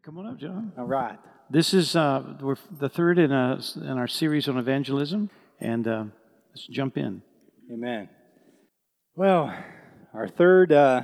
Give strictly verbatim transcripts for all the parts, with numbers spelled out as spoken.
Come on up, John. All right. This is uh, we're the third in, a, in our series on evangelism, and uh, let's jump in. Amen. Well, our third uh,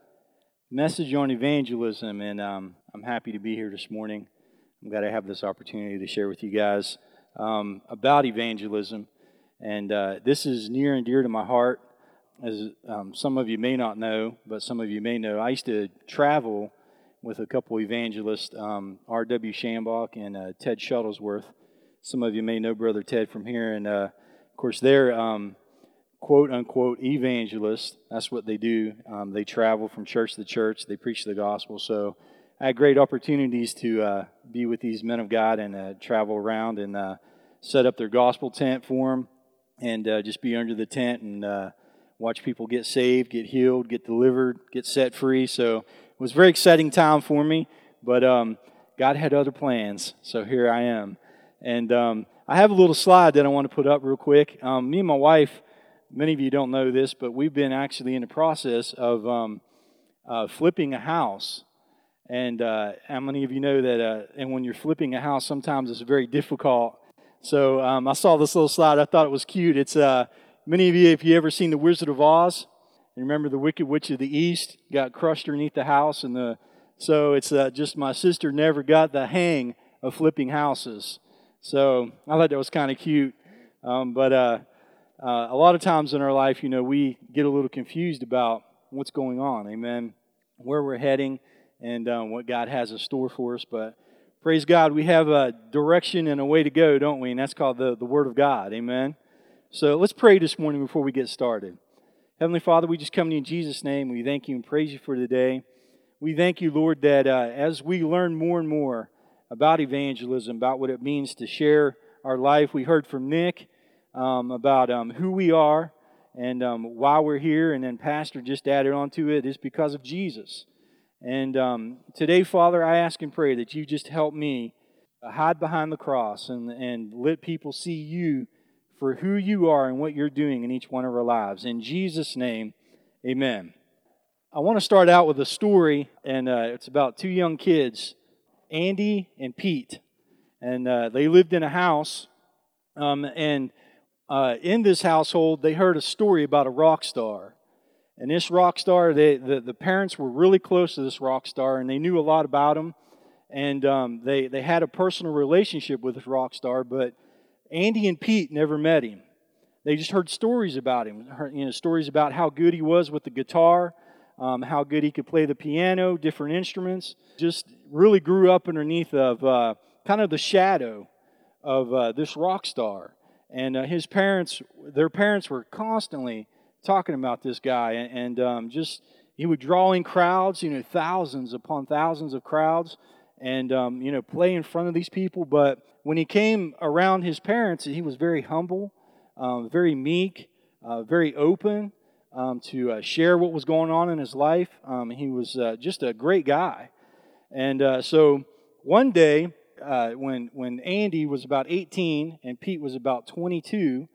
message on evangelism, and um, I'm happy to be here this morning. I'm glad I have this opportunity to share with you guys um, about evangelism, and uh, this is near and dear to my heart. As um, some of you may not know, but some of you may know, I used to travel with a couple evangelists, um, R W Shambach and uh, Ted Shuttlesworth. Some of you may know Brother Ted from here, and uh, of course they're um, quote-unquote evangelists. That's what they do. Um, they travel from church to church. They preach the gospel. So I had great opportunities to uh, be with these men of God and uh, travel around and uh, set up their gospel tent for them and uh, just be under the tent and uh, watch people get saved, get healed, get delivered, get set free. So it was a very exciting time for me, but um, God had other plans, so here I am. And um, I have a little slide that I want to put up real quick. Um, me and my wife, many of you don't know this, but we've been actually in the process of um, uh, flipping a house. And uh, how many of you know that, uh, and when you're flipping a house, sometimes it's very difficult. So um, I saw this little slide. I thought it was cute. It's uh, many of you, if you ever seen The Wizard of Oz, you remember the Wicked Witch of the East got crushed underneath the house, and the so it's uh, just my sister never got the hang of flipping houses. So I thought that was kind of cute. Um, but uh, uh, a lot of times in our life, you know, we get a little confused about what's going on, amen, where we're heading, and um, what God has in store for us. But praise God, we have a direction and a way to go, don't we? And that's called the, the Word of God, amen. So let's pray this morning before we get started. Heavenly Father, we just come to you in Jesus' name. We thank you and praise you for today. We thank you, Lord, that uh, as we learn more and more about evangelism, about what it means to share our life, we heard from Nick um, about um, who we are and um, why we're here, and then Pastor just added on to it, it's because of Jesus. And um, today, Father, I ask and pray that you just help me hide behind the cross and, and let people see you for who you are and what you're doing in each one of our lives. In Jesus' name, amen. I want to start out with a story, and uh, it's about two young kids, Andy and Pete. And uh, they lived in a house, um, and uh, in this household, they heard a story about a rock star. And this rock star, they, the, the parents were really close to this rock star, and they knew a lot about him. And um, they, they had a personal relationship with this rock star, but Andy and Pete never met him. They just heard stories about him, heard, you know, stories about how good he was with the guitar, um, how good he could play the piano, different instruments. Just really grew up underneath of uh, kind of the shadow of uh, this rock star. And uh, his parents, their parents were constantly talking about this guy, and, and um, just he would draw in crowds, you know, thousands upon thousands of crowds, and um, you know, play in front of these people. But when he came around his parents, he was very humble, um, very meek, uh, very open um, to uh, share what was going on in his life. Um, he was uh, just a great guy. And uh, so one day, uh, when when Andy was about eighteen and Pete was about twenty-two,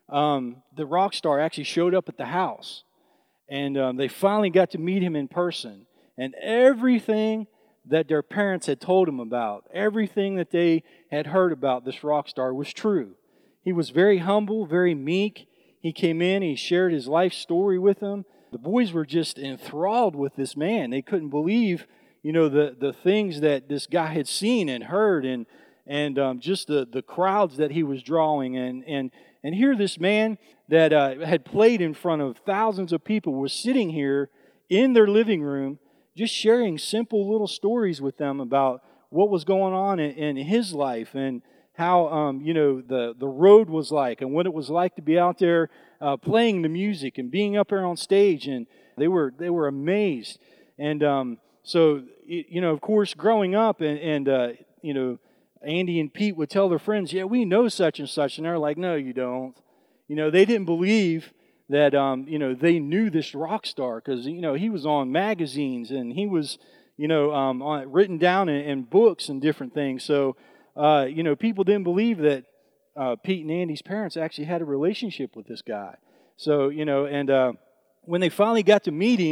um, the rock star actually showed up at the house. And um, they finally got to meet him in person. And everything that their parents had told them about, everything that they had heard about this rock star was true. He was very humble, very meek. He came in, he shared his life story with them. The boys were just enthralled with this man. They couldn't believe, you know, the, the things that this guy had seen and heard, and and um, just the, the crowds that he was drawing. And and and here this man that uh, had played in front of thousands of people was sitting here in their living room, just sharing simple little stories with them about what was going on in, in his life, and how um, you know the, the road was like, and what it was like to be out there uh, playing the music and being up there on stage. And they were they were amazed. And um, so you know, of course, growing up, and, and uh, you know, Andy and Pete would tell their friends, "Yeah, we know such and such," and they're like, "No, you don't." You know, they didn't believe that um, you know, they knew this rock star, because you know, he was on magazines, and he was, you know, um, on, written down in, in books and different things. So uh, you know, people didn't believe that uh, Pete and Andy's parents actually had a relationship with this guy. So you know, and uh, when they finally got to meet him,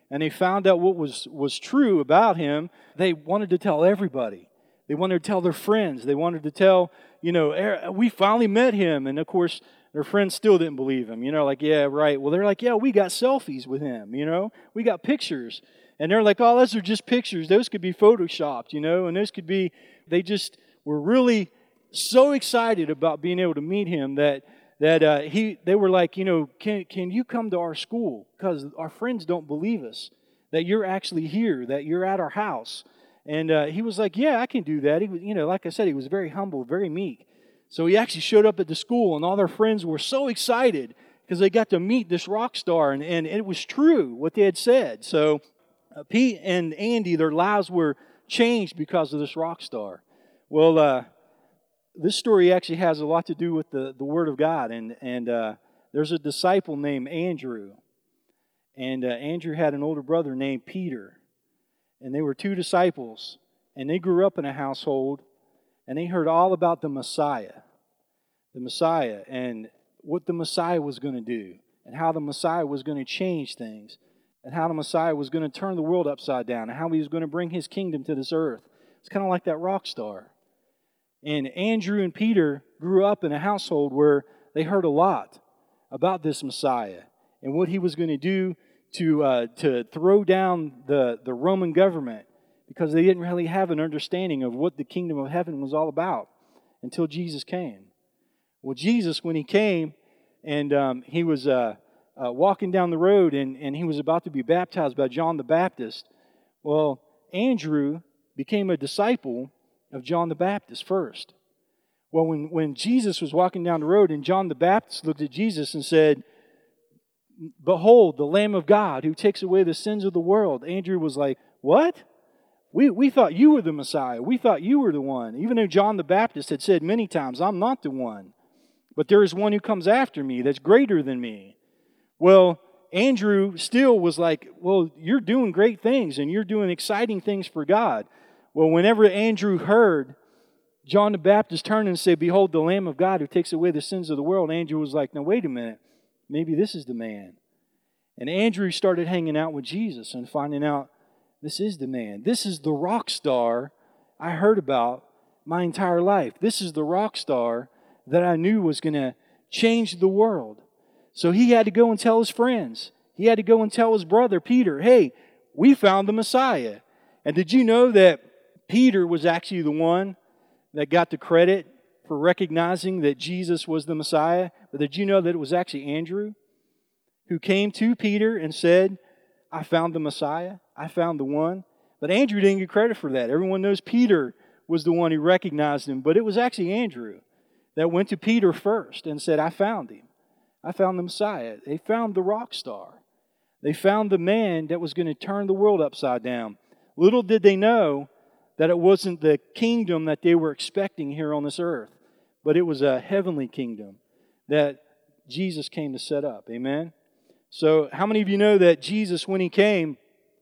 and they found out what was, was true about him, they wanted to tell everybody. They wanted to tell their friends. They wanted to tell, you know, we finally met him. And of course, their friends still didn't believe him. You know, like, yeah, right. Well, they're like, yeah, we got selfies with him, you know. We got pictures. And they're like, oh, those are just pictures. Those could be photoshopped, you know. And those could be, they just were really so excited about being able to meet him that that uh, he they were like, you know, can can you come to our school? Because our friends don't believe us, that you're actually here, that you're at our house. And uh, he was like, yeah, I can do that. He was, you know, like I said, he was very humble, very meek. So he actually showed up at the school, and all their friends were so excited because they got to meet this rock star, and, and it was true what they had said. So uh, Pete and Andy, their lives were changed because of this rock star. Well, uh, this story actually has a lot to do with the, the Word of God, and, and uh, there's a disciple named Andrew, and uh, Andrew had an older brother named Peter. And they were two disciples, and they grew up in a household, and they heard all about the Messiah, the Messiah, and what the Messiah was going to do, and how the Messiah was going to change things, and how the Messiah was going to turn the world upside down, and how he was going to bring his kingdom to this earth. It's kind of like that rock star. And Andrew and Peter grew up in a household where they heard a lot about this Messiah and what he was going to do to uh, to throw down the, the Roman government, because they didn't really have an understanding of what the kingdom of heaven was all about until Jesus came. Well, Jesus, when he came, and um, he was uh, uh, walking down the road, and, and he was about to be baptized by John the Baptist, well, Andrew became a disciple of John the Baptist first. Well, when, when Jesus was walking down the road, and John the Baptist looked at Jesus and said, behold, the Lamb of God who takes away the sins of the world. Andrew was like, what? We, we thought you were the Messiah. We thought you were the one. Even though John the Baptist had said many times, I'm not the one. But there is one who comes after me that's greater than me. Well, Andrew still was like, well, you're doing great things and you're doing exciting things for God. Well, whenever Andrew heard John the Baptist turn and say, behold, the Lamb of God who takes away the sins of the world, Andrew was like, now wait a minute. Maybe this is the man. And Andrew started hanging out with Jesus and finding out this is the man. This is the rock star I heard about my entire life. This is the rock star that I knew was going to change the world. So he had to go and tell his friends. He had to go and tell his brother Peter, hey, we found the Messiah. And did you know that Peter was actually the one that got the credit for recognizing that Jesus was the Messiah? But did you know that it was actually Andrew who came to Peter and said, I found the Messiah, I found the one? But Andrew didn't get credit for that. Everyone knows Peter was the one who recognized him, but it was actually Andrew that went to Peter first and said, I found him. I found the Messiah. They found the rock star. They found the man that was going to turn the world upside down. Little did they know that it wasn't the kingdom that they were expecting here on this earth, but it was a heavenly kingdom that Jesus came to set up. Amen? So how many of you know that Jesus, when He came,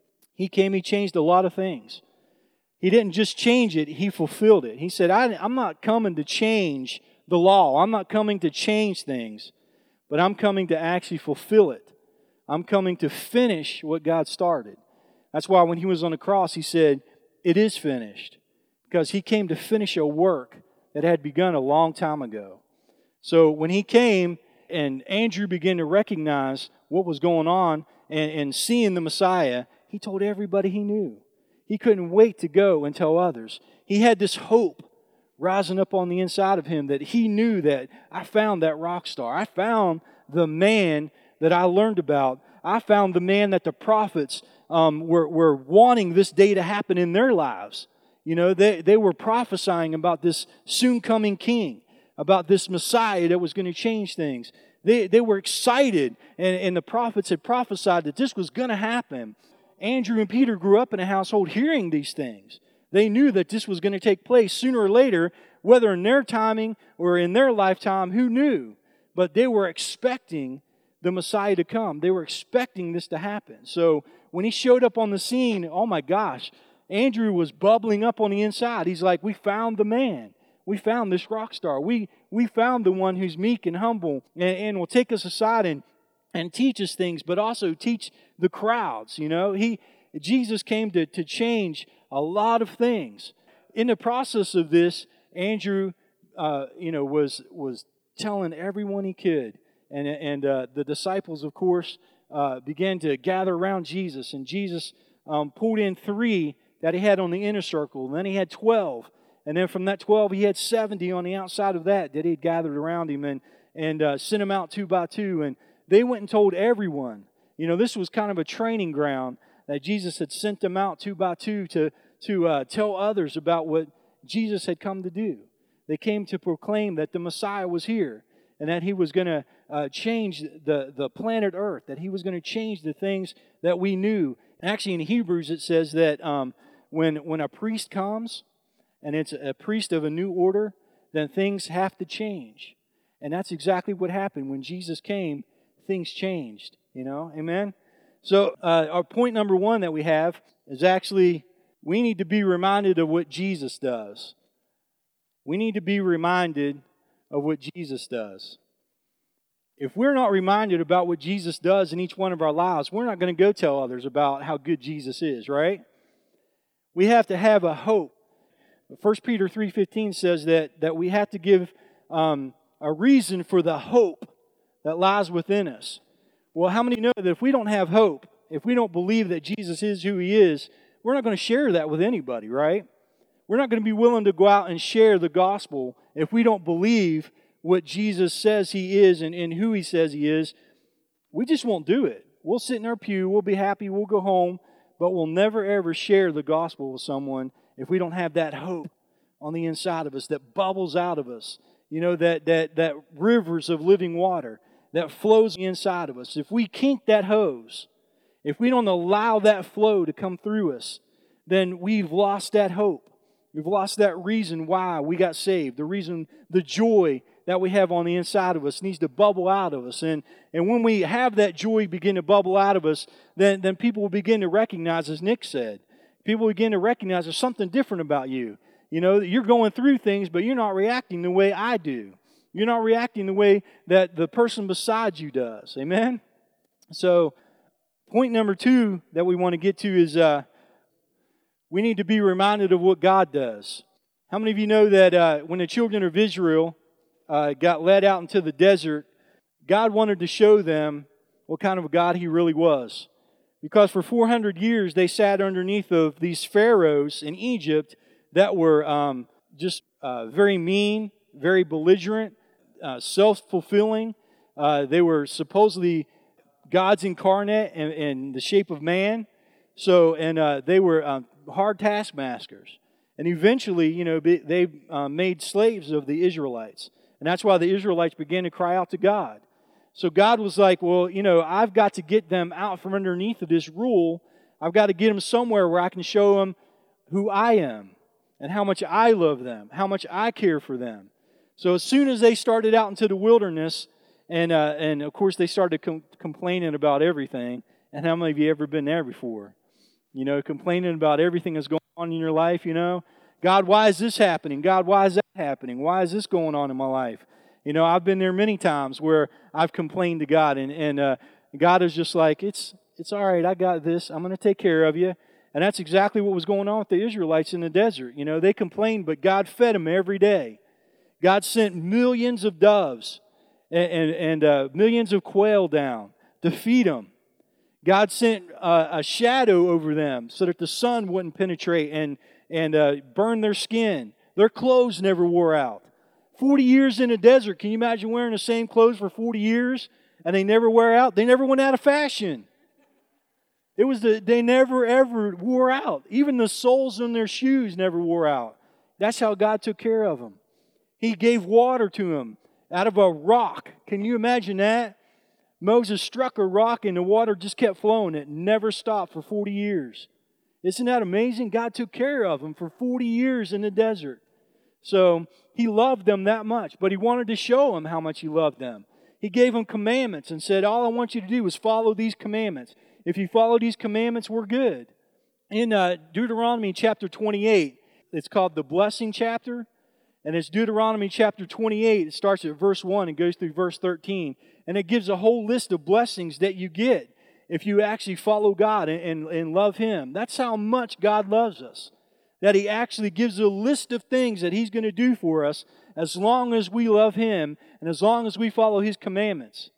He came, He changed a lot of things. He didn't just change it, He fulfilled it. He said, I, I'm not coming to change the law. I'm not coming to change things, but I'm coming to actually fulfill it. I'm coming to finish what God started. That's why when He was on the cross, He said, it is finished, because He came to finish a work that had begun a long time ago. So when He came and Andrew began to recognize what was going on and, and seeing the Messiah, he told everybody he knew. He couldn't wait to go and tell others. He had this hope rising up on the inside of him that he knew that I found that rock star. I found the man that I learned about. I found the man that the prophets um, were, were wanting this day to happen in their lives. You know, they, they were prophesying about this soon coming king, about this Messiah that was going to change things. They, they were excited, and, and the prophets had prophesied that this was going to happen. Andrew and Peter grew up in a household hearing these things. They knew that this was going to take place sooner or later, whether in their timing or in their lifetime, who knew? But they were expecting the Messiah to come. They were expecting this to happen. So when He showed up on the scene, oh my gosh, Andrew was bubbling up on the inside. He's like, we found the man. We found this rock star. We, we found the one who's meek and humble and, and will take us aside and and teach us things, but also teach the crowds. You know, he Jesus came to, to change a lot of things. In the process of this, Andrew, uh, you know, was was telling everyone he could, and and uh, the disciples, of course, uh, began to gather around Jesus, and Jesus um, pulled in three that he had on the inner circle, and then he had twelve, and then from that twelve, he had seventy on the outside of that that he had gathered around him, and and uh, sent them out two by two, and they went and told everyone. You know, this was kind of a training ground that Jesus had sent them out two by two to to uh, tell others about what Jesus had come to do. They came to proclaim that the Messiah was here and that He was going to uh, change the, the planet Earth, that He was going to change the things that we knew. Actually, in Hebrews it says that um, when, when a priest comes, and it's a priest of a new order, then things have to change. And that's exactly what happened. When Jesus came, things changed. You know, amen? So uh, our point number one that we have is actually we need to be reminded of what Jesus does. We need to be reminded of what Jesus does. If we're not reminded about what Jesus does in each one of our lives, we're not going to go tell others about how good Jesus is, right? We have to have a hope. First Peter three fifteen says that, that we have to give um, a reason for the hope that lies within us. Well, how many know that if we don't have hope, if we don't believe that Jesus is who He is, we're not going to share that with anybody, right? We're not going to be willing to go out and share the gospel if we don't believe what Jesus says He is and, and who He says He is. We just won't do it. We'll sit in our pew, we'll be happy, we'll go home, but we'll never ever share the gospel with someone if we don't have that hope on the inside of us that bubbles out of us. You know, that that that rivers of living water that flows inside of us. If we kink that hose, if we don't allow that flow to come through us, then we've lost that hope. We've lost that reason why we got saved. The reason, the joy that we have on the inside of us needs to bubble out of us. And, and when we have that joy begin to bubble out of us, then, then people will begin to recognize, as Nick said, people begin to recognize there's something different about you. You know, you're going through things, but you're not reacting the way I do. You're not reacting the way that the person beside you does. Amen? So, point number two that we want to get to is uh, we need to be reminded of what God does. How many of you know that uh, when the children of Israel uh, got led out into the desert, God wanted to show them what kind of a God He really was? Because for four hundred years they sat underneath of these pharaohs in Egypt that were um, just uh, very mean, very belligerent, uh, self-fulfilling. Uh, they were supposedly gods incarnate in, in the shape of man. So, and uh, they were um, hard taskmasters. And eventually, you know, they uh, made slaves of the Israelites. And that's why the Israelites began to cry out to God. So God was like, well, you know, I've got to get them out from underneath of this rule. I've got to get them somewhere where I can show them who I am and how much I love them, how much I care for them. So as soon as they started out into the wilderness, and uh, and of course they started com- complaining about everything. And how many of you ever been there before? You know, complaining about everything that's going on in your life, you know. God, why is this happening? God, why is that happening? Why is this going on in my life? You know, I've been there many times where I've complained to God, and, and uh, God is just like, it's it's all right, I got this. I'm going to take care of you. And that's exactly what was going on with the Israelites in the desert. You know, they complained, but God fed them every day. God sent millions of doves and, and, and uh, millions of quail down to feed them. God sent uh, a shadow over them so that the sun wouldn't penetrate and, and uh, burn their skin. Their clothes never wore out. forty years in the desert. Can you imagine wearing the same clothes for forty years and they never wear out? They never went out of fashion. It was the, they never ever wore out. Even the soles on their shoes never wore out. That's how God took care of them. He gave water to them out of a rock. Can you imagine that? Moses struck a rock and the water just kept flowing. It never stopped for forty years. Isn't that amazing? God took care of them for forty years in the desert. So He loved them that much, but He wanted to show them how much He loved them. He gave them commandments and said, all I want you to do is follow these commandments. If you follow these commandments, we're good. In uh, Deuteronomy chapter twenty-eight, it's called the blessing chapter. And it's Deuteronomy chapter twenty-eight. It starts at verse one and goes through verse thirteen. And it gives a whole list of blessings that you get if you actually follow God and, and, and love Him. That's how much God loves us. That He actually gives a list of things that He's going to do for us as long as we love Him and as long as we follow His commandments.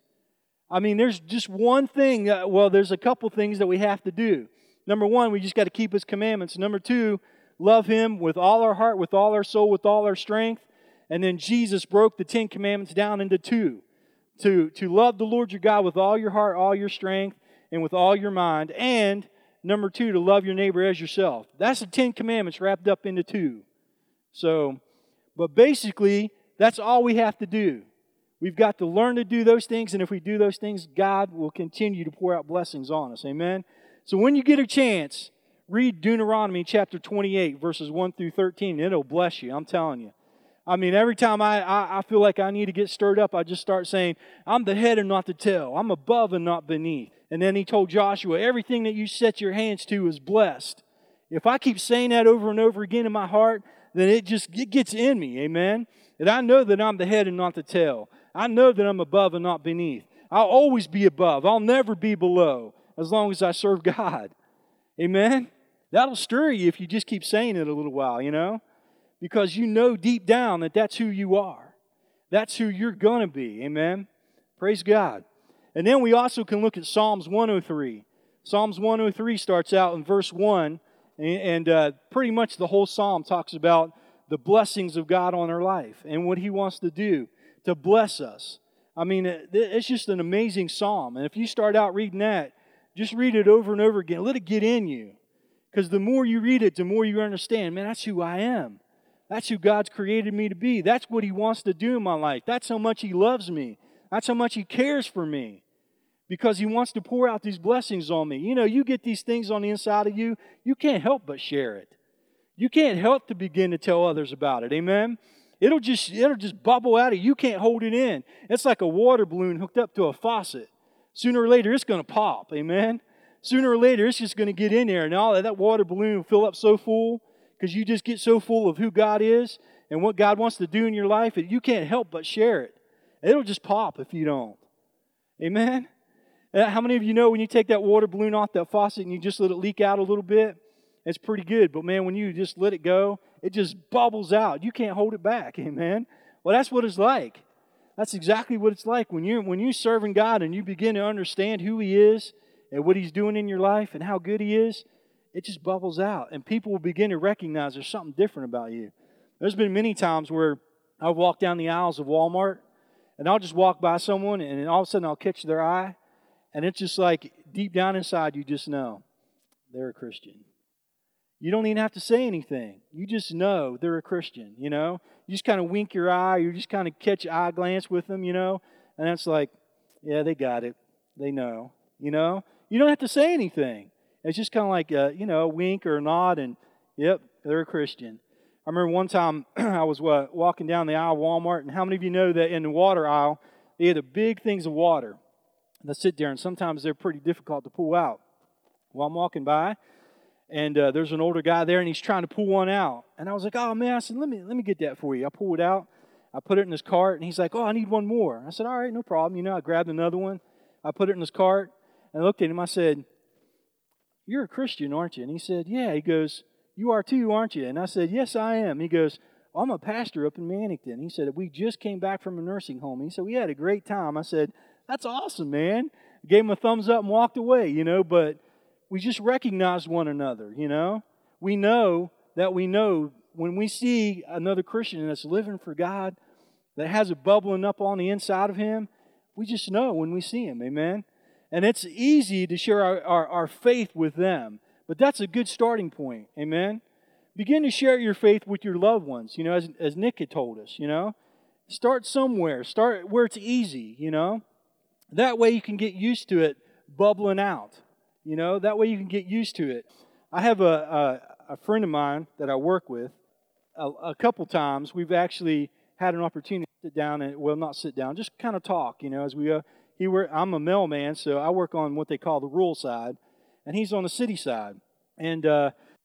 I mean, there's just one thing, uh, well, there's a couple things that we have to do. Number one, we just got to keep His commandments. Number two, love Him with all our heart, with all our soul, with all our strength. And then Jesus broke the Ten Commandments down into two. To, to love the Lord your God with all your heart, all your strength, and with all your mind. And number two, to love your neighbor as yourself. That's the Ten Commandments wrapped up into two. So, but basically, that's all we have to do. We've got to learn to do those things, and if we do those things, God will continue to pour out blessings on us. Amen? So when you get a chance, read Deuteronomy chapter twenty-eight, verses one through thirteen. It'll bless you, I'm telling you. I mean, every time I, I, I feel like I need to get stirred up, I just start saying, I'm the head and not the tail. I'm above and not beneath. And then He told Joshua, everything that you set your hands to is blessed. If I keep saying that over and over again in my heart, then it just it gets in me, amen? And I know that I'm the head and not the tail. I know that I'm above and not beneath. I'll always be above. I'll never be below as long as I serve God. Amen? That'll stir you if you just keep saying it a little while, you know? Because you know deep down that that's who you are. That's who you're going to be. Amen? Praise God. And then we also can look at Psalms one oh three. Psalms one oh three starts out in verse one, and uh, pretty much the whole psalm talks about the blessings of God on our life and what He wants to do to bless us. I mean, it's just an amazing psalm. And if you start out reading that, just read it over and over again. Let it get in you. Because the more you read it, the more you understand, man, that's who I am. That's who God's created me to be. That's what He wants to do in my life. That's how much He loves me. That's how much He cares for me. Because He wants to pour out these blessings on me. You know, you get these things on the inside of you, you can't help but share it. You can't help to begin to tell others about it. Amen? It'll just, it'll just bubble out of you. You can't hold it in. It's like a water balloon hooked up to a faucet. Sooner or later, it's going to pop. Amen? Sooner or later, it's just going to get in there. And all that, that water balloon will fill up so full because you just get so full of who God is and what God wants to do in your life that you can't help but share it. It'll just pop if you don't. Amen? How many of you know when you take that water balloon off that faucet and you just let it leak out a little bit, it's pretty good. But man, when you just let it go, it just bubbles out. You can't hold it back. Amen? Well, that's what it's like. That's exactly what it's like when you're, when you're serving God and you begin to understand who He is and what He's doing in your life and how good He is, it just bubbles out. And people will begin to recognize there's something different about you. There's been many times where I've walked down the aisles of Walmart and I'll just walk by someone and all of a sudden I'll catch their eye. And it's just like deep down inside you just know they're a Christian. You don't even have to say anything. You just know they're a Christian, you know. You just kind of wink your eye. You just kind of catch an eye glance with them, you know. And it's like, yeah, they got it. They know, you know. You don't have to say anything. It's just kind of like, a, you know, a wink or a nod and, yep, they're a Christian. I remember one time I was uh, walking down the aisle of Walmart, and how many of you know that in the water aisle, they had the big things of water that sit there, and sometimes they're pretty difficult to pull out. Well, I'm walking by, and uh, there's an older guy there, and he's trying to pull one out. And I was like, oh, man, I said, let me let me get that for you. I pulled it out. I put it in his cart, and he's like, oh, I need one more. I said, all right, no problem. You know, I grabbed another one. I put it in his cart, and I looked at him. I said, you're a Christian, aren't you? And he said, yeah. He goes, you are too, aren't you? And I said, yes, I am. He goes, I'm a pastor up in Mannington. He said, we just came back from a nursing home. He said, we had a great time. I said, that's awesome, man. Gave him a thumbs up and walked away, you know, but we just recognized one another, you know. We know that we know when we see another Christian that's living for God, that has it bubbling up on the inside of him, we just know when we see him, amen. And it's easy to share our, our, our faith with them, but that's a good starting point, amen. Begin to share your faith with your loved ones, you know, as, as Nick had told us, you know. Start somewhere. Start where it's easy, you know. That way you can get used to it bubbling out, you know. That way you can get used to it. I have a, a, a friend of mine that I work with. A, a couple times we've actually had an opportunity to sit down and, well, not sit down, just kind of talk, you know, as we go. He work, I'm a mailman, so I work on what they call the rural side, and he's on the city side. And uh,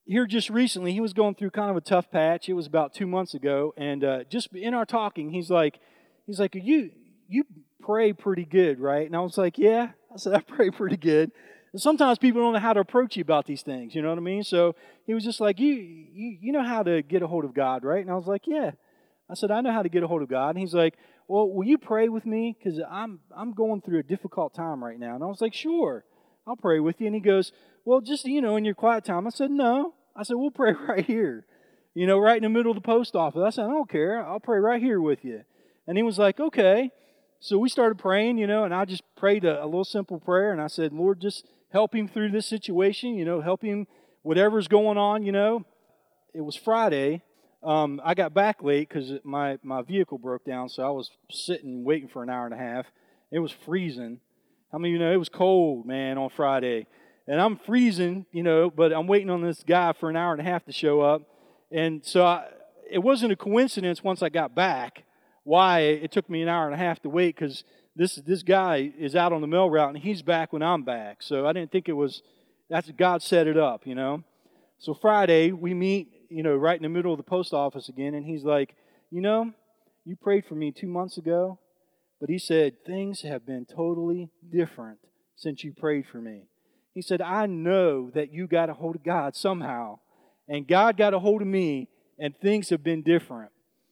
here just recently, he was going through kind of a tough patch. It was about two months ago, and uh, just in our talking, he's like, he's like, you you pray pretty good, right? And I was like, yeah. I said, I pray pretty good. And sometimes people don't know how to approach you about these things. You know what I mean? So he was just like, you you you know how to get a hold of God, right? And I was like, yeah. I said, I know how to get a hold of God. And he's like, well, will you pray with me? Because I'm I'm going through a difficult time right now. And I was like, sure, I'll pray with you. And he goes, well, just, you know, in your quiet time. I said, no. I said, we'll pray right here, you know, right in the middle of the post office. I said, I don't care. I'll pray right here with you. And he was like, okay. So we started praying, you know, and I just prayed a, a little simple prayer. And I said, Lord, just help him through this situation, you know, help him whatever's going on, you know. It was Friday. Um, I got back late because my, my vehicle broke down, so I was sitting waiting for an hour and a half. It was freezing. I mean, you know, it was cold, man, on Friday. And I'm freezing, you know, but I'm waiting on this guy for an hour and a half to show up. And so I, it wasn't a coincidence once I got back why it took me an hour and a half to wait, because this this guy is out on the mail route and he's back when I'm back. So I didn't think it was, that's God set it up, you know. So Friday we meet, you know, right in the middle of the post office again, and he's like, you know, you prayed for me two months ago, but he said, things have been totally different since you prayed for me. He said, I know that you got a hold of God somehow, and God got a hold of me, and things have been different.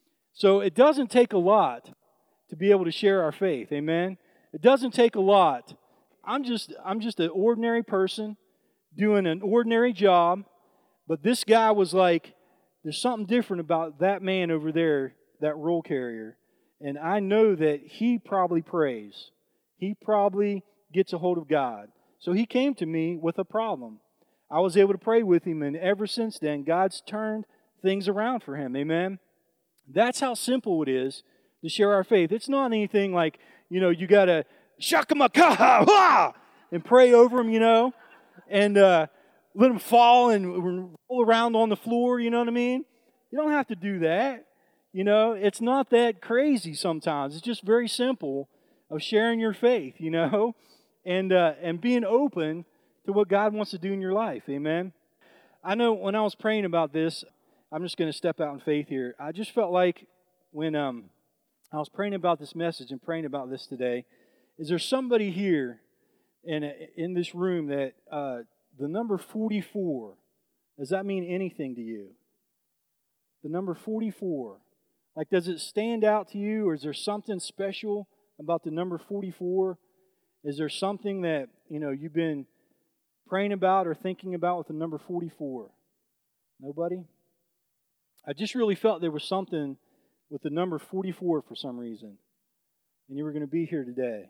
So it doesn't take a lot to be able to share our faith, amen? It doesn't take a lot. I'm just I'm just an ordinary person doing an ordinary job, but this guy was like, there's something different about that man over there, that roll carrier, and I know that he probably prays. He probably gets a hold of God. So he came to me with a problem. I was able to pray with him, and ever since then, God's turned things around for him, amen? That's how simple it is to share our faith. It's not anything like, you know, you got to shakamakaha and pray over them, you know, and uh, let them fall and roll around on the floor, you know what I mean? You don't have to do that. You know, it's not that crazy sometimes. It's just very simple of sharing your faith, you know, and uh, and being open to what God wants to do in your life. Amen. I know when I was praying about this, I'm just going to step out in faith here. I just felt like when um, I was praying about this message and praying about this today, is there somebody here in in this room that uh, the number forty-four, does that mean anything to you? The number forty-four. Like, does it stand out to you, or is there something special about the number forty-four? Is there something that, you know, you've been praying about or thinking about with the number forty-four? Nobody? I just really felt there was something with the number forty-four for some reason. And you were going to be here today.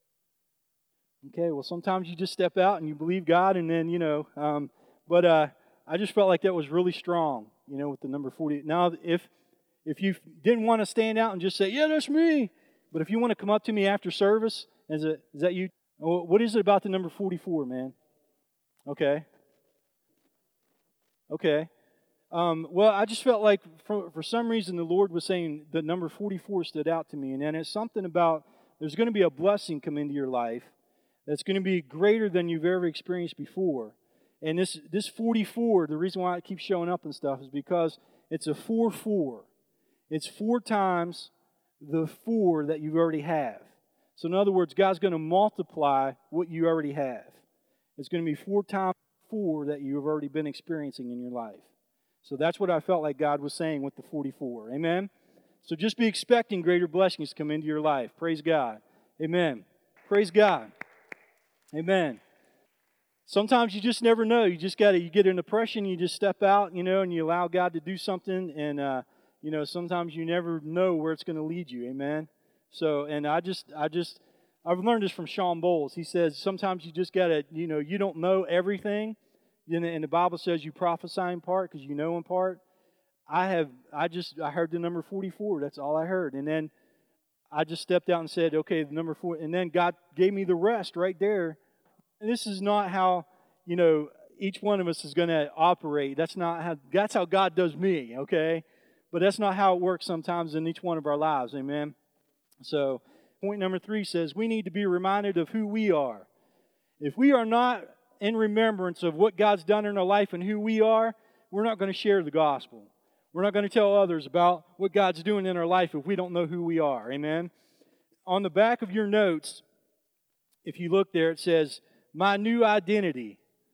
Okay, well, sometimes you just step out and you believe God, and then, you know, um, but uh, I just felt like that was really strong, you know, with the number forty. Now, if if you didn't want to stand out and just say, yeah, that's me, but if you want to come up to me after service, is, it, is that you? What is it about the number forty-four, man? Okay. Okay. Um, well, I just felt like for, for some reason the Lord was saying the number forty-four stood out to me. And then it's something about there's going to be a blessing come into your life that's going to be greater than you've ever experienced before. And this this forty-four, the reason why it keeps showing up and stuff is because it's a four four. It's four times the four that you already have. So in other words, God's going to multiply what you already have. It's going to be four times four that you've already been experiencing in your life. So that's what I felt like God was saying with the forty-four. Amen? So just be expecting greater blessings to come into your life. Praise God. Amen. Praise God. Amen. Sometimes you just never know. You just got to, you get an impression, you just step out, you know, and you allow God to do something. And, uh, you know, sometimes you never know where it's going to lead you. Amen? So, and I just, I just, I've learned this from Sean Bowles. He says sometimes you just got to, you know, you don't know everything. And the Bible says you prophesy in part because you know in part. I have, I just, I heard the number forty-four. That's all I heard. And then I just stepped out and said, okay, the number four. And then God gave me the rest right there. And this is not how, you know, each one of us is going to operate. That's not how, that's how God does me, okay? But that's not how it works sometimes in each one of our lives, amen? So, point number three says we need to be reminded of who we are. If we are not in remembrance of what God's done in our life and who we are, we're not going to share the gospel. We're not going to tell others about what God's doing in our life if we don't know who we are. Amen? On the back of your notes, if you look there, it says, my new identity.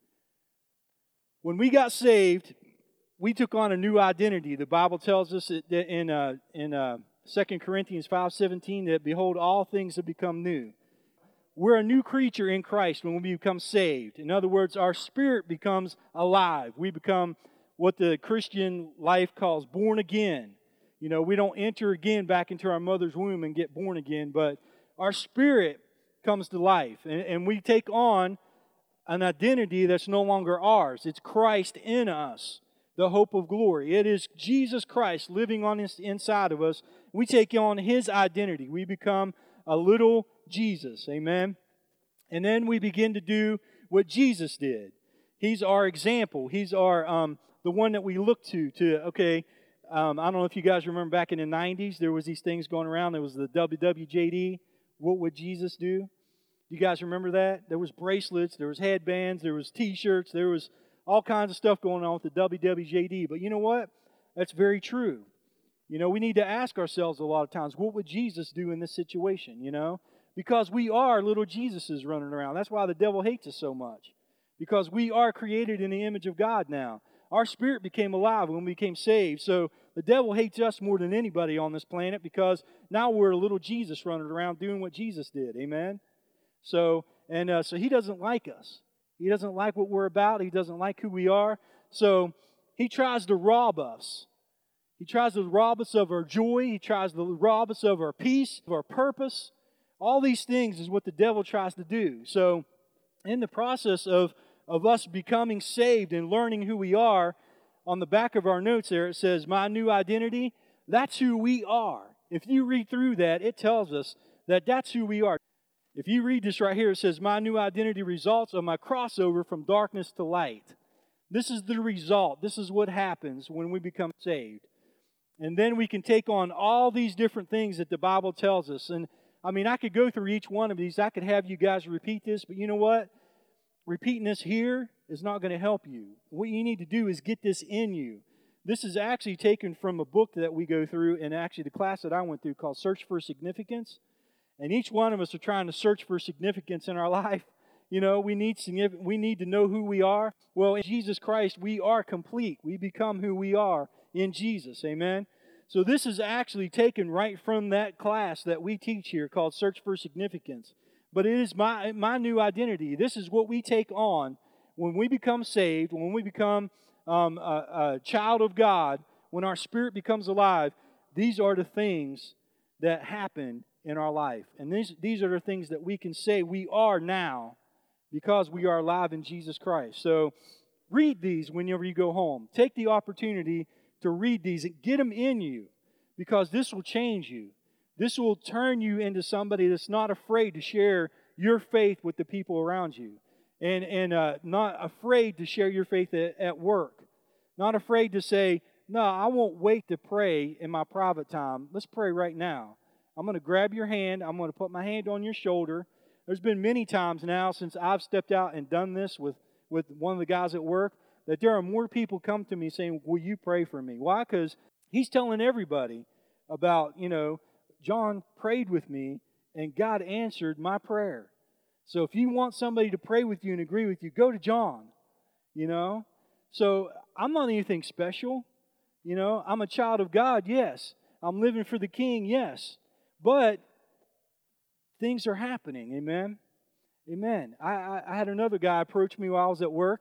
When we got saved, we took on a new identity. The Bible tells us that in uh, in uh, Second Corinthians five seventeen that, behold, all things have become new. We're a new creature in Christ when we become saved. In other words, our spirit becomes alive. We become what the Christian life calls born again. You know, we don't enter again back into our mother's womb and get born again, but our spirit comes to life. And, and we take on an identity that's no longer ours. It's Christ in us, the hope of glory. It is Jesus Christ living on the inside of us. We take on His identity. We become a little Jesus. Amen? And then we begin to do what Jesus did. He's our example. He's our um, the one that we look to. To okay, um, I don't know if you guys remember back in the nineties, there was these things going around. There was the W W J D. What would Jesus do? You guys remember that? There was bracelets, there was headbands, there was T-shirts, there was all kinds of stuff going on with the W W J D. But you know what? That's very true. You know, we need to ask ourselves a lot of times, what would Jesus do in this situation, you know? Because we are little Jesuses running around. That's why the devil hates us so much. Because we are created in the image of God now. Our spirit became alive when we became saved. So the devil hates us more than anybody on this planet because now we're a little Jesus running around doing what Jesus did. Amen? So, and uh, so he doesn't like us. He doesn't like what we're about. He doesn't like who we are. So he tries to rob us. He tries to rob us of our joy. He tries to rob us of our peace, of our purpose. All these things is what the devil tries to do. So in the process of, of us becoming saved and learning who we are, on the back of our notes there it says, my new identity, that's who we are. If you read through that, it tells us that that's who we are. If you read this right here, it says, my new identity results of my crossover from darkness to light. This is the result. This is what happens when we become saved. And then we can take on all these different things that the Bible tells us. And I mean, I could go through each one of these. I could have you guys repeat this, but you know what? Repeating this here is not going to help you. What you need to do is get this in you. This is actually taken from a book that we go through, and actually the class that I went through called Search for Significance. And each one of us are trying to search for significance in our life. You know, we need we need to know who we are. Well, in Jesus Christ, we are complete. We become who we are in Jesus. Amen? So this is actually taken right from that class that we teach here called Search for Significance. But it is my, my new identity. This is what we take on when we become saved, when we become um, a, a child of God, when our spirit becomes alive. These are the things that happen in our life. And these, these are the things that we can say we are now because we are alive in Jesus Christ. So read these whenever you go home. Take the opportunity to read these and get them in you because this will change you. This will turn you into somebody that's not afraid to share your faith with the people around you and, and uh, not afraid to share your faith at, at work. Not afraid to say, no, I won't wait to pray in my private time. Let's pray right now. I'm going to grab your hand. I'm going to put my hand on your shoulder. There's been many times now since I've stepped out and done this with, with one of the guys at work that there are more people come to me saying, will you pray for me? Why? Because he's telling everybody about, you know, John prayed with me and God answered my prayer. So if you want somebody to pray with you and agree with you, go to John, you know. So I'm not anything special, you know. I'm a child of God, yes. I'm living for the King, yes. But things are happening, amen? Amen. I, I, I had another guy approach me while I was at work,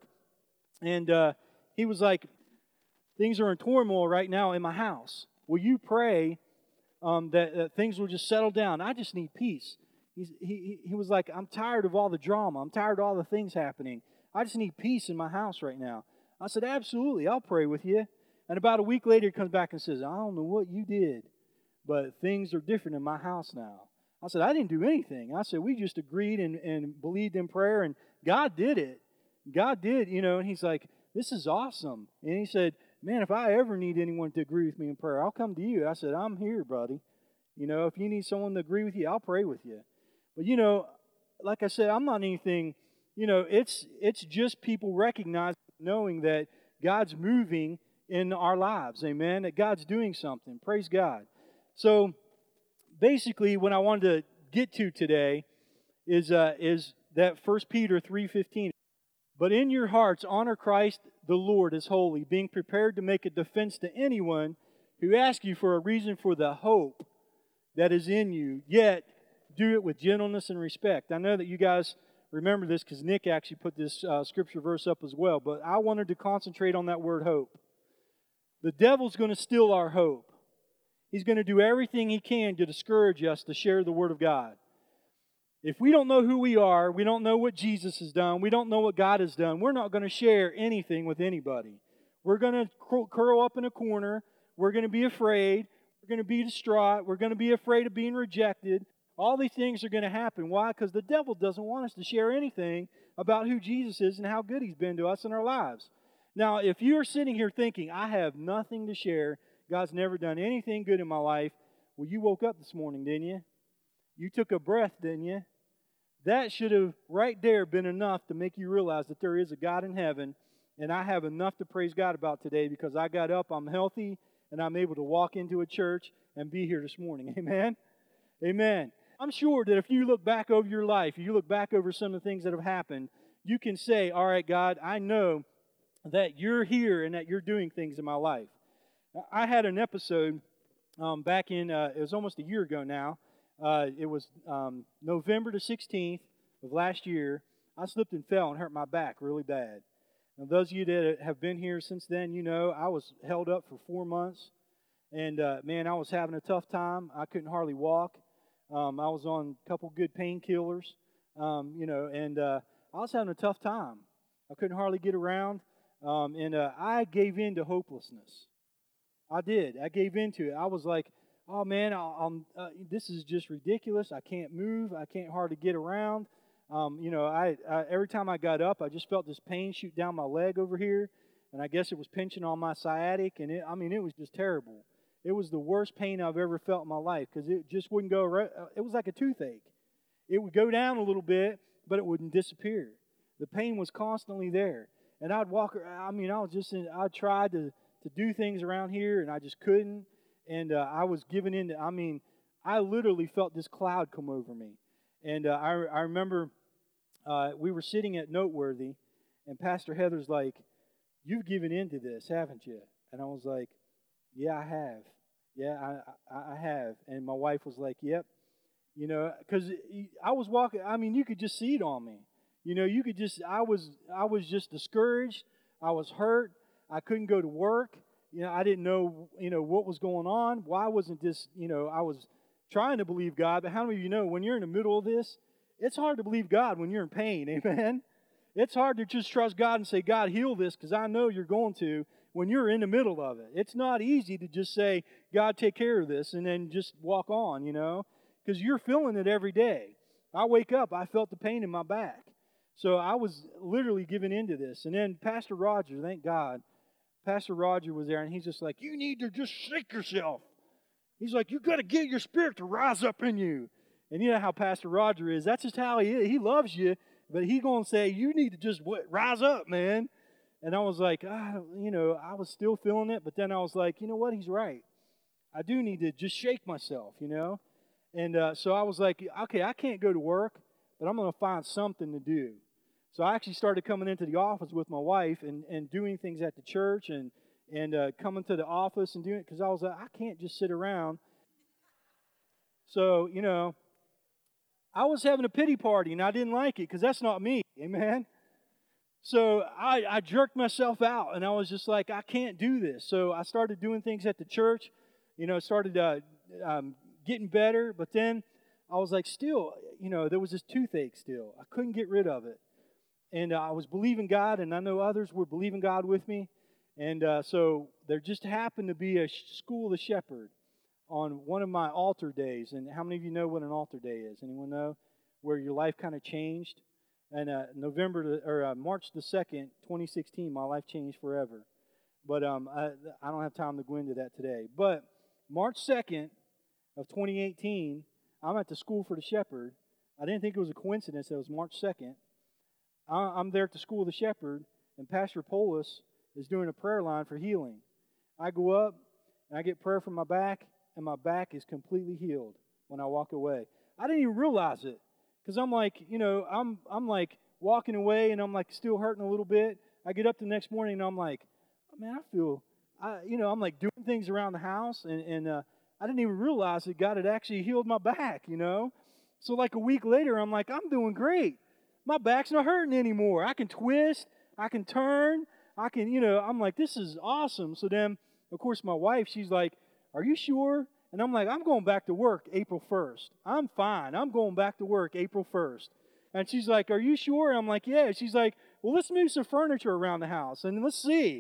and uh, he was like, things are in turmoil right now in my house. Will you pray um, that, that things will just settle down? I just need peace. He's, he, he was like, I'm tired of all the drama. I'm tired of all the things happening. I just need peace in my house right now. I said, absolutely, I'll pray with you. And about a week later, he comes back and says, I don't know what you did, but things are different in my house now. I said, I didn't do anything. I said, we just agreed and, and believed in prayer, and God did it. God did, you know, and he's like, this is awesome. And he said, man, if I ever need anyone to agree with me in prayer, I'll come to you. I said, I'm here, buddy. You know, if you need someone to agree with you, I'll pray with you. But, you know, like I said, I'm not anything, you know, it's it's just people recognizing, knowing that God's moving in our lives. Amen. That God's doing something. Praise God. So basically, what I wanted to get to today is uh, is that First Peter three fifteen. But in your hearts honor Christ the Lord as holy, being prepared to make a defense to anyone who asks you for a reason for the hope that is in you, yet do it with gentleness and respect. I know that you guys remember this because Nick actually put this uh, scripture verse up as well, but I wanted to concentrate on that word hope. The devil's going to steal our hope. He's going to do everything he can to discourage us to share the Word of God. If we don't know who we are, we don't know what Jesus has done, we don't know what God has done, we're not going to share anything with anybody. We're going to curl up in a corner. We're going to be afraid. We're going to be distraught. We're going to be afraid of being rejected. All these things are going to happen. Why? Because the devil doesn't want us to share anything about who Jesus is and how good He's been to us in our lives. Now, if you're sitting here thinking, I have nothing to share, God's never done anything good in my life, well, you woke up this morning, didn't you? You took a breath, didn't you? That should have right there been enough to make you realize that there is a God in heaven, and I have enough to praise God about today because I got up, I'm healthy, and I'm able to walk into a church and be here this morning. Amen? Amen. I'm sure that if you look back over your life, you look back over some of the things that have happened, you can say, all right, God, I know that you're here and that you're doing things in my life. I had an episode um, back in, uh, it was almost a year ago now. Uh, it was um, November the sixteenth of last year. I slipped and fell and hurt my back really bad. Now, those of you that have been here since then, you know I was held up for four months. And, uh, man, I was having a tough time. I couldn't hardly walk. Um, I was on a couple good painkillers, um, you know, and uh, I was having a tough time. I couldn't hardly get around. Um, and uh, I gave in to hopelessness. I did. I gave in to it. I was like, oh, man, I'm, uh, this is just ridiculous. I can't move. I can't hardly get around. Um, you know, I, I every time I got up, I just felt this pain shoot down my leg over here. And I guess it was pinching on my sciatic. And, it, I mean, it was just terrible. It was the worst pain I've ever felt in my life because it just wouldn't go right. It was like a toothache. It would go down a little bit, but it wouldn't disappear. The pain was constantly there. And I'd walk, I mean, I was just, in, I tried to, to do things around here, and I just couldn't. And uh, I was giving in to, I mean, I literally felt this cloud come over me. And uh, I, I remember uh, we were sitting at Noteworthy, and Pastor Heather's like, you've given in to this, haven't you? And I was like, yeah, I have. Yeah, I, I, I have. And my wife was like, yep. You know, because I was walking, I mean, you could just see it on me. You know, you could just, I was, I was just discouraged. I was hurt. I couldn't go to work. You know, I didn't know, you know, what was going on. Why wasn't this, you know, I was trying to believe God. But how many of you know when you're in the middle of this, it's hard to believe God when you're in pain. Amen. It's hard to just trust God and say, God, heal this because I know you're going to when you're in the middle of it. It's not easy to just say, God, take care of this and then just walk on, you know, because you're feeling it every day. I wake up, I felt the pain in my back. So I was literally giving into this. And then Pastor Roger, thank God, Pastor Roger was there, and he's just like, you need to just shake yourself. He's like, you got to get your spirit to rise up in you. And you know how Pastor Roger is. That's just how he is. He loves you, but he's going to say, you need to just what, rise up, man. And I was like, ah, you know, I was still feeling it, but then I was like, you know what? He's right. I do need to just shake myself, you know. And uh, so I was like, okay, I can't go to work, but I'm going to find something to do. So I actually started coming into the office with my wife and, and doing things at the church and, and uh, coming to the office and doing it because I was like, I can't just sit around. So, you know, I was having a pity party and I didn't like it because that's not me. Amen. So I, I jerked myself out and I was just like, I can't do this. So I started doing things at the church, you know, started uh, um, getting better. But then I was like, still, you know, there was this toothache still. I couldn't get rid of it. And uh, I was believing God, and I know others were believing God with me. And uh, so there just happened to be a School of the Shepherd on one of my altar days. And how many of you know what an altar day is? Anyone know? Where your life kind of changed. And uh, November the, or uh, March the second, twenty sixteen, my life changed forever. But um, I, I don't have time to go into that today. But March second of twenty eighteen, I'm at the School for the Shepherd. I didn't think it was a coincidence that it was March second. I'm there at the School of the Shepherd, and Pastor Polis is doing a prayer line for healing. I go up and I get prayer from my back, and my back is completely healed when I walk away. I didn't even realize it because I'm like, you know, I'm I'm like walking away and I'm like still hurting a little bit. I get up the next morning and I'm like, oh, man, I feel, I you know, I'm like doing things around the house, and and uh, I didn't even realize that God had actually healed my back, you know. So like a week later, I'm like, I'm doing great. My back's not hurting anymore. I can twist, I can turn, I can, you know, I'm like, this is awesome. So then, of course, my wife, she's like, are you sure? And I'm like, I'm going back to work April first. I'm fine. I'm going back to work April first. And she's like, are you sure? I'm like, yeah. She's like, well, let's move some furniture around the house and let's see.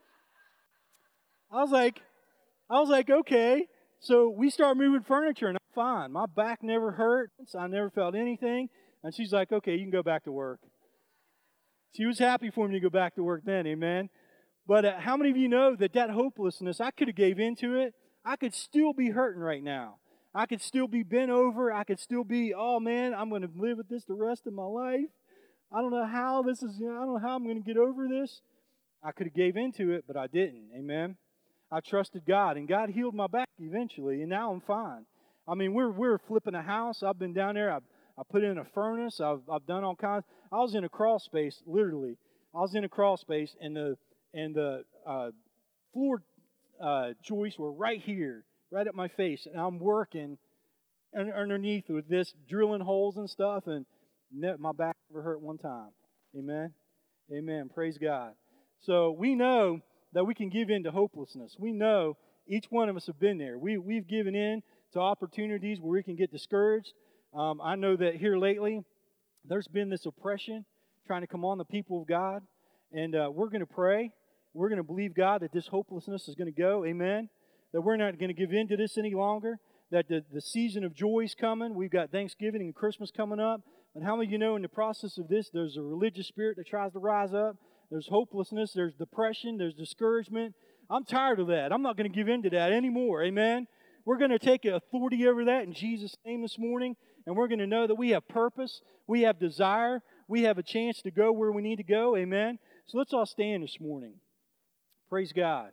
I was like, I was like, okay. So we start moving furniture and I'm fine. My back never hurt. I never felt anything. And she's like, okay, you can go back to work. She was happy for me to go back to work then, amen. But uh, how many of you know that that hopelessness, I could have gave into it. I could still be hurting right now. I could still be bent over. I could still be, oh man, I'm going to live with this the rest of my life. I don't know how this is, you know, I don't know how I'm going to get over this. I could have gave into it, but I didn't, amen. I trusted God, and God healed my back eventually, and now I'm fine. I mean, we're we're flipping a house. I've been down there. I've, I put in a furnace. I've I've done all kinds. I was in a crawl space, literally. I was in a crawl space, and the and the uh, floor uh, joists were right here, right at my face, and I'm working un- underneath with this, drilling holes and stuff, and ne- my back never hurt one time. Amen. Amen. Praise God. So we know that we can give in to hopelessness. We know each one of us have been there. We, we've given in to opportunities where we can get discouraged. Um, I know that here lately, there's been this oppression trying to come on the people of God. And uh, we're going to pray. We're going to believe, God, that this hopelessness is going to go. Amen. That we're not going to give in to this any longer. That the, the season of joy is coming. We've got Thanksgiving and Christmas coming up. And how many of you know in the process of this, there's a religious spirit that tries to rise up. There's hopelessness, there's depression, there's discouragement. I'm tired of that. I'm not going to give in to that anymore. Amen. We're going to take authority over that in Jesus' name this morning, and we're going to know that we have purpose, we have desire, we have a chance to go where we need to go. Amen. So let's all stand this morning. Praise God.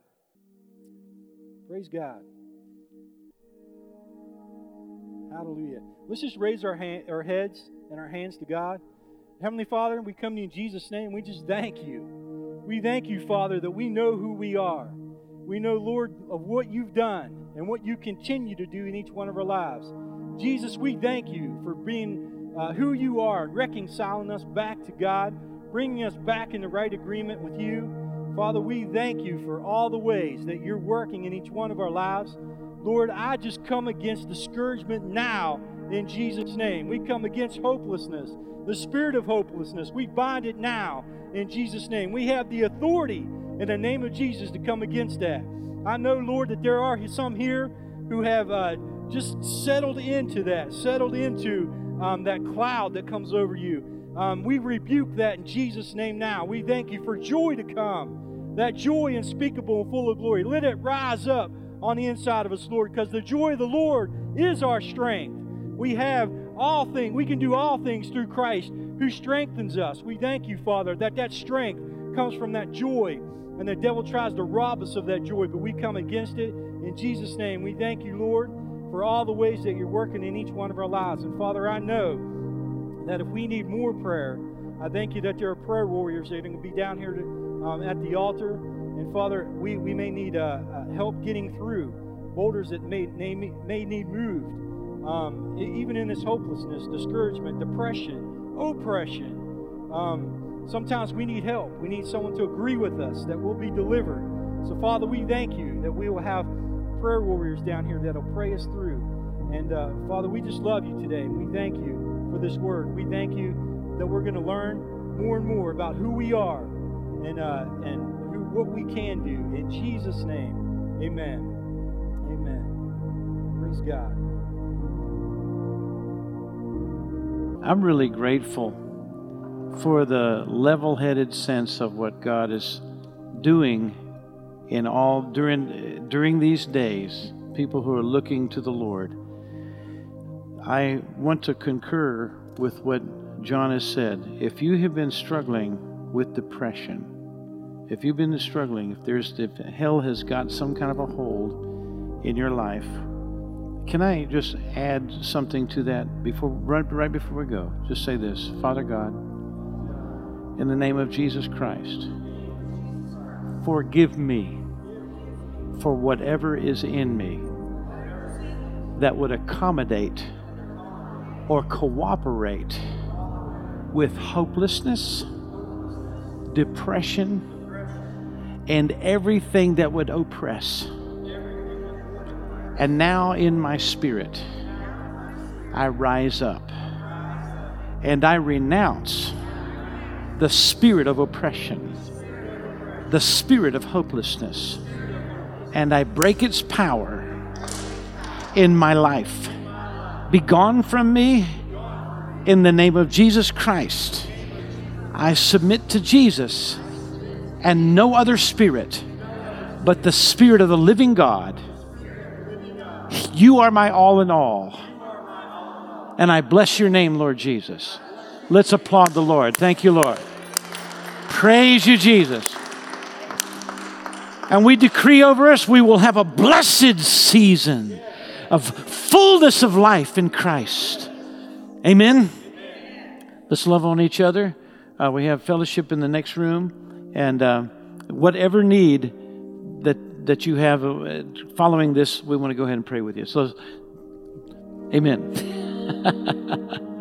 Praise God. Hallelujah. Let's just raise our, hand, our heads and our hands to God. Heavenly Father, we come to you in Jesus' name. We just thank you. We thank you, Father, that we know who we are. We know, Lord, of what you've done and what you continue to do in each one of our lives. Jesus, we thank you for being uh, who you are and reconciling us back to God, bringing us back in the right agreement with you. Father, we thank you for all the ways that you're working in each one of our lives. Lord, I just come against discouragement now in Jesus' name. We come against hopelessness. The spirit of hopelessness, we bind it now in Jesus' name. We have the authority in the name of Jesus to come against that. I know, Lord, that there are some here who have uh, just settled into that, settled into um, that cloud that comes over you. Um, we rebuke that in Jesus' name now. We thank you for joy to come, that joy unspeakable and full of glory. Let it rise up on the inside of us, Lord, because the joy of the Lord is our strength. We have all things, we can do all things through Christ who strengthens us. We thank you, Father, that that strength comes from that joy, and the devil tries to rob us of that joy, but we come against it in Jesus' name. We thank you, Lord, for all the ways that you're working in each one of our lives. And Father, I know that if we need more prayer, I thank you that there are prayer warriors that are going to be down here to, um, at the altar. And Father, we, we may need uh, uh, help getting through boulders that may, may, may need moved. Um, even in this hopelessness, discouragement, depression, oppression. Um, sometimes we need help. We need someone to agree with us that we'll be delivered. So, Father, we thank you that we will have prayer warriors down here that will pray us through. And, uh, Father, we just love you today. And we thank you for this word. We thank you that we're going to learn more and more about who we are and, uh, and who, what we can do. In Jesus' name, amen. Amen. Praise God. I'm really grateful for the level-headed sense of what God is doing in all during during these days, people who are looking to the Lord. I want to concur with what John has said. If you have been struggling with depression, if you've been struggling, if there's if hell has got some kind of a hold in your life, can I just add something to that before right, right before we go? Just say this: Father God, in the name of Jesus Christ, forgive me for whatever is in me that would accommodate or cooperate with hopelessness, depression, and everything that would oppress. And now in my spirit, I rise up and I renounce the spirit of oppression, the spirit of hopelessness, and I break its power in my life. Be gone from me in the name of Jesus Christ. I submit to Jesus and no other spirit but the Spirit of the living God. You are my all in all. And I bless your name, Lord Jesus. Let's applaud the Lord. Thank you, Lord. Praise you, Jesus. And we decree over us, we will have a blessed season of fullness of life in Christ. Amen. Let's love on each other. Uh, we have fellowship in the next room. And uh, whatever need that that you have uh, following this, we want to go ahead and pray with you. So, amen.